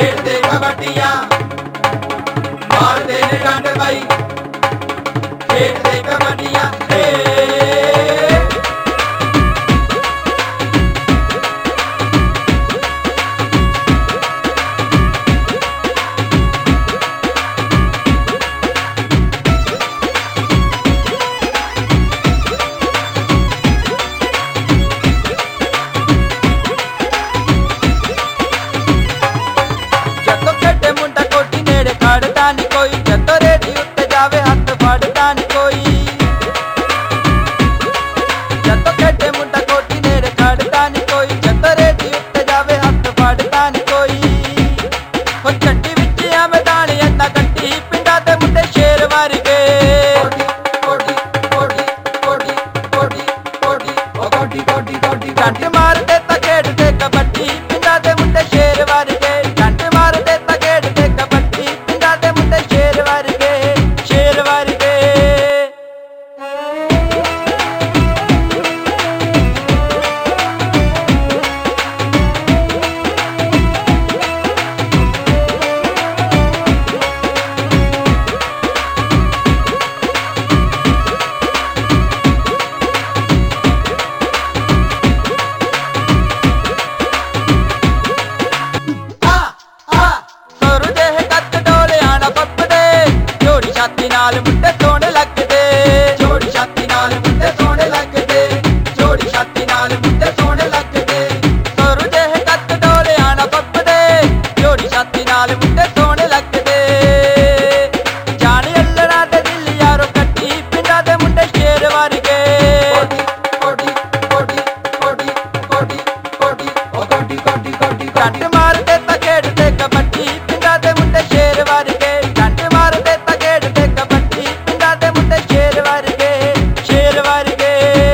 ਖੇਡਦੇ ਕਬੱਡੀਆਂ ਮਾਰਦੇ ਨੇ ਡੰਡ ਬਾਈ ਖੇਡਦੇ ਕਬੱਡੀਆਂ ਡੰਡ ਮਾਰਦੇ ਤਾਂ ਖੇਡਦੇ ਕਬੱਡੀ ਪਿੰਡਾਂ ਦੇ ਮੁੰਡੇ ਸ਼ੇਰ ਵਰਗੇ ਡੰਡ ਮਾਰਦੇ ਤਾਂ ਖੇਡਦੇ ਕਬੱਡੀ ਪਿੰਡਾਂ ਦੇ ਮੁੰਡੇ ਸ਼ੇਰ ਵਰਗੇ ਸ਼ੇਰ ਵਰਗੇ ਨਾਲ ਮੁੰਡੇ ਸੋਹਣੇ ਲੱਗਦੇ ਜੋੜੀ ਛਾਤੀ ਨਾਲ ਮੁੰਡੇ ਸੋਹਣੇ ਲੱਗਦੇ ਜੋੜੀ ਛਾਤੀ ਨਾਲ ਮੁੰਡੇ ਸੋਹਣੇ ਲੱਗਦੇ ਸਰੂ ਜਿਹੇ ਕੱਦ ਡੋਲਿਆਂ ਨਾ ਪੱਪਦੇ ਜੋੜੀ ਛਾਤੀ ਨਾਲ ਮੁੰਡੇ ਸੋਹਣੇ ਲੱਗਦੇ ਜਾਣ ਅੱਲੜਾ ਦੇ ਦਿਲ ਯਾਰੋ ਕੱਟੀ ਪਿੰਡਾਂ ਦੇ ਮੁੰਡੇ ਸ਼ੇਰ ਵਰਗੇ ਕੋਡੀ ਕੋਡੀ ਕੋਡੀ ਕੋਡੀ ਕੋਡੀ ਉਹ ਕੋਡੀ ਕੋਡੀ ਕੋਡੀ ਡੰਡ ਮਾਰਦੇ ਤਾਂ ਖੇਡਦੇ ਕਬੱਡੀ ਪਿੰਡਾਂ ਦੇ ਮੁੰਡੇ ਸ਼ੇਰ ਵਰਗੇ ਡੰਡ ਮਾਰਦੇ ਤਾਂ ਖੇਡਦੇ ਕਬੱਡੀ ਪਿੰਡਾਂ ਦੇ ਮੁੰਡੇ ਸ਼ੇਰ ਵਰਗੇ ਸ਼ੇਰ ਵਰਗੇ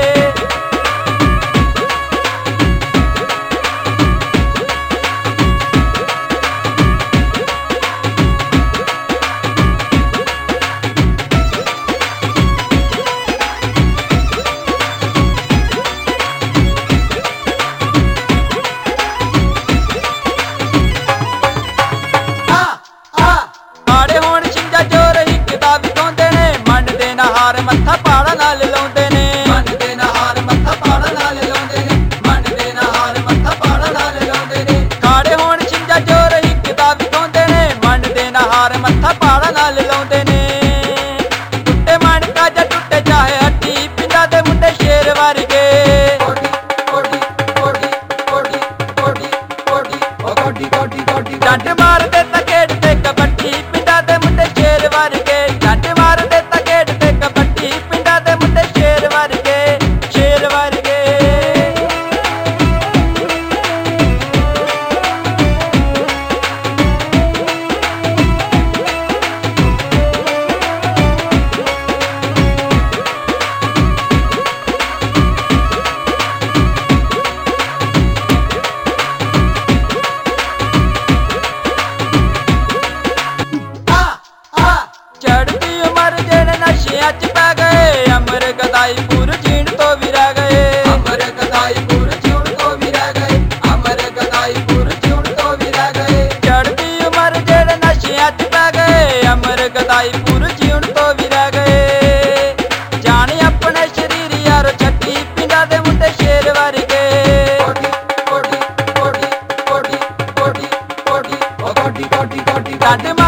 ਮੱਥਾ ਪਾੜਾ ਨਾਲ ਲਾਉਂਦੇ ਨੇ ਮੰਨਦੇ ਨਾ ਹਾਰ ਮੱਥਾ ਪਾੜਾ ਨਾਲ ਲਾਉਂਦੇ ਨੇ ਮੰਨਦੇ ਨਾ ਹਾਰ ਮੱਥਾ ਪਾੜਾ ਨਾਲ ਲਾਉਂਦੇ ਨੇ ਖਾੜੇ ਹੋਣ ਛਿੰਜਾ ਜੋਰ ਹਿੱਕਦਾ ਵਿਖਾਉਂਦੇ ਨੇ ਮੰਨਦੇ ਨਾ ਹਾਰ ਮੱਥਾ ਪਾੜਾ ਨਾਲ ਲਾਉਂਦੇ ਨੇ ਟੁੱਟੇ ਮਣਕਾ ਜਾਂ ਟੁੱਟੇ ਚਾਹੇ ਹੱਡੀ ਪਿੰਡਾਂ ਦੇ ਮੁੰਡੇ ਸ਼ੇਰ ਵਰਗੇ ਕੋਡੀ ਕੋਡੀ ਕੋਡੀ ਕੋਡੀ ਕੋਡੀ ਉਹ ਕੋਡੀ ਕੋਡੀ ਕੋਡੀ ਡੰਡ ਮਾਰਦੇ ਤਾਂ ਖੇਡਦੇ ਕਬੱਡੀ ਪਿੰਡਾਂ ਦੇ ਮੁੰਡੇ ਸ਼ੇਰ ਵਰਗੇ ਡੰਡ ਮਾਰਦੇ ਤਾਂ ਖੇਡਦੇ ਕਬੱਡੀ ਪਿੰਡਾਂ ਦੇ ਮੁੰਡੇ ਸ਼ੇਰ ਵਰਗੇ ਸ਼ੇਰ ਵਰਗੇ ਚੜ੍ਹਦੀ ਉਮਰ ਜਿਹੜੇ ਨਸ਼ਿਆਂ 'ਚ ਪੈ ਗਏ ਅਮਰ ਗਦਾਈਪੁਰ ਜੀਣ ਤੋਂ ਵੀ ਰਹਿ ਗਏ ਅਮਰ ਗਦਾਈਪੁਰ ਜੀਣ ਤੋਂ ਵੀ ਰਹਿ ਗਏ ਅਮਰ ਗਦਾਈਪੁਰ ਜੀਣ ਤੋਂ ਵੀ ਰਹਿ ਗਏ ਚੜ੍ਹਦੀ ਉਮਰ ਜਿਹੜੇ ਨਸ਼ਿਆਂ 'ਚ ਪੈ ਗਏ ਅਮਰ ਗਦਾਈਪੁਰ ਜੀਣ ਤੋਂ ਵੀ ਰਹਿ ਗਏ ਜਾਣ ਆਪਣੇ ਸ਼ਰੀਰ ਯਾਰੋ ਛੱਡੀ ਪਿੰਡਾਂ ਦੇ ਮੁੰਡੇ ਸ਼ੇਰ ਵਰਗੇ ਕੋਡੀ ਕੋਡੀ ਕੋਡੀ ਕੋਡੀ ਕੋਡੀ ਕੋਡੀ ਉਹ ਕੋਡੀ ਕੋਡੀ ਕੋਡੀ ਡੰਡ